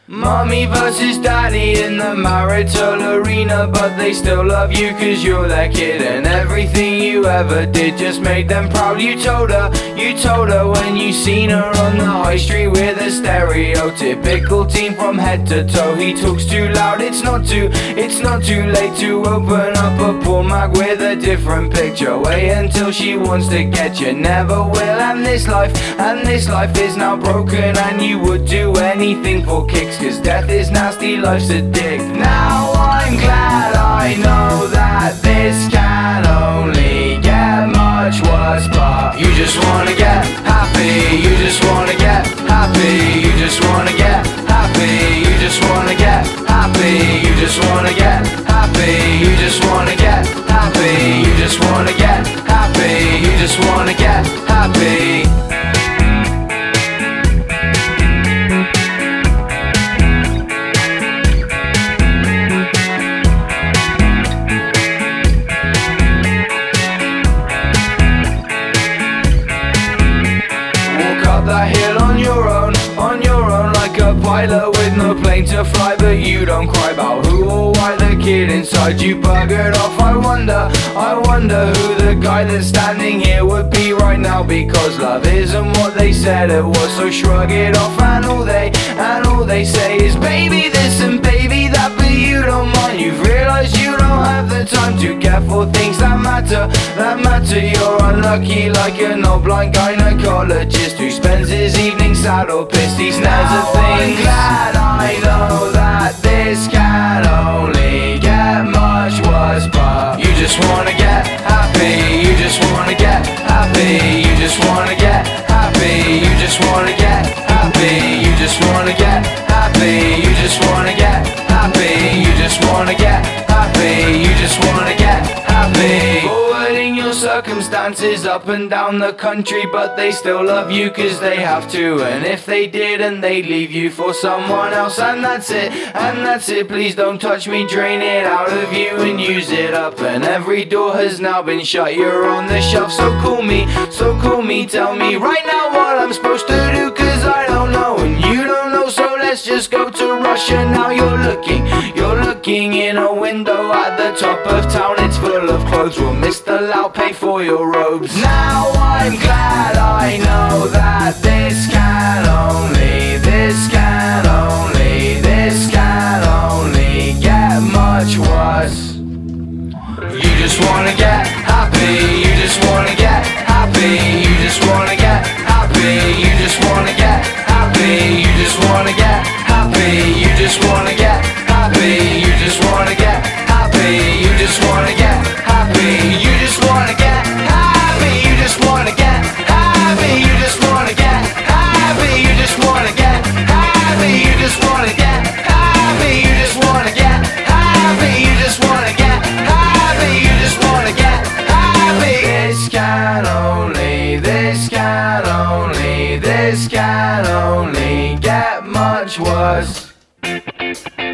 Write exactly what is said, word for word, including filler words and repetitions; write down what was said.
Mommy versus daddy in the marital arena, but they still love you cause you're their kid. And everything you ever did just made them proud. You told her, you told her when you seen her on the high street with a stereotypical teen from head to toe. He talks too loud, it's not too, it's not too late to open up a poor mag with a different picture. Wait until she wants to get you, never will. And this life, and this life is now broken, and you would do anything for kicks, cause death is nasty, life's a dick. Now I'm glad I know that this can only get much worse, but you just wanna get happy, you just wanna get happy, you just wanna get happy, you just wanna get happy, you just wanna get happy, you just wanna get happy, you just wanna get happy, you just wanna get happy. That hill on your own, on your own, like a pilot with no plane to fly. But you don't cry about who or why the kid inside you buggered off. I wonder, I wonder who the guy that's standing here would be right now, because love isn't what they said it was, so shrug it off. And all they, and all they say is baby this and baby that, but you don't mind. You've realized you don't have the time to care for things that matter, that matter. You're unlucky like an old blind gynecologist who spends his evening sad or pissed. He stares at things. I'm glad I know that this can only get much worse, but you just wanna get happy, you just wanna get happy, you just wanna get happy, you just wanna get happy, you just wanna get happy, you just wanna get happy, you just wanna get happy, you just wanna get happy. Forwarding your circumstances up and down the country, but they still love you cause they have to. And if they didn't, they'd leave you for someone else. And that's it, and that's it. Please don't touch me, drain it out of you and use it up. And every door has now been shut, you're on the shelf. So call me, so call me, tell me right now what I'm supposed to do, cause I don't know and you don't know. So let's just go to Russia now. You're looking, you're looking in a window at the top of town. It's full of clothes, will Mister Lau pay for your robes? Now I'm glad I know that this can only, this can only, this can only get much worse. You just wanna get happy, you just wanna get happy, you just wanna get happy, you just wanna get happy, you just wanna get happy, you just wanna get happy, you just wanna get happy, you just wanna get happy, you just wanna get happy, you just wanna get happy, you just wanna get happy, you just wanna get happy, you just wanna get happy, you just wanna get happy, you just wanna get happy, you just wanna get happy. This can only, this can only, this can only get much worse.